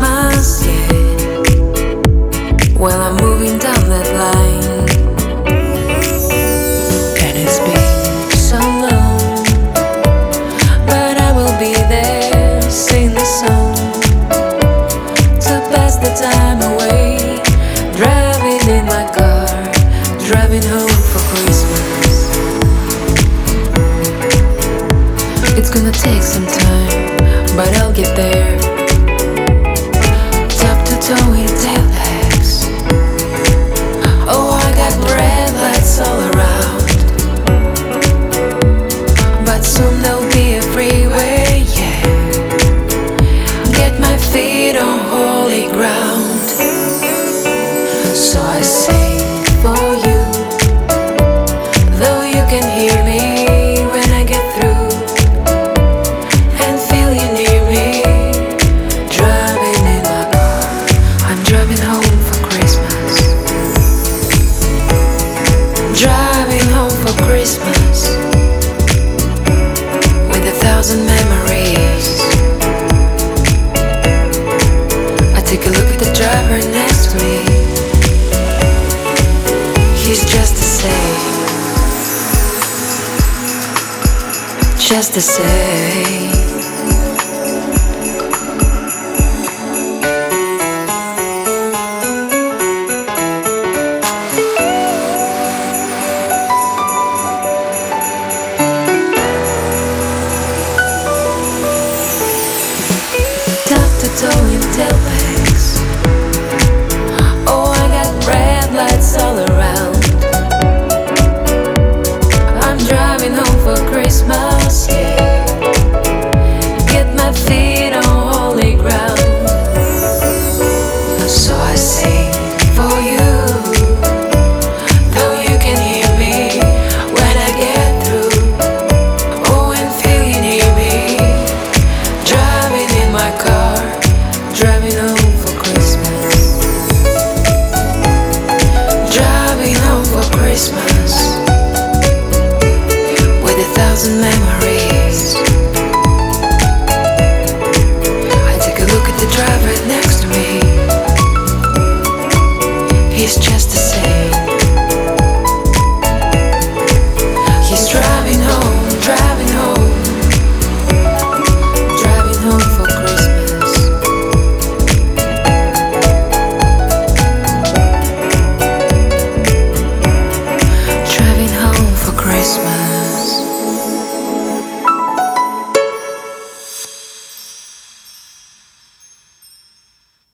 Christmas, yeah. Well, I'm moving down that line, and it's been so long, but I will be there, sing the song to pass the time away. Driving in my car, driving home for Christmas. It's gonna take some time, but I'll get there. Top to toe in taillights. Oh, I got red lights all around, but soon there'll be a freeway, yeah. Get my feet on holy ground. So I sing for you, though you can hear me when I get through, and feel you near me. Driving in my car, I'm driving home for Christmas. Driving home for Christmas, with 1,000 memories. I take a look at the driver next to me. He's just the same, just the same. Top to toe in tailback.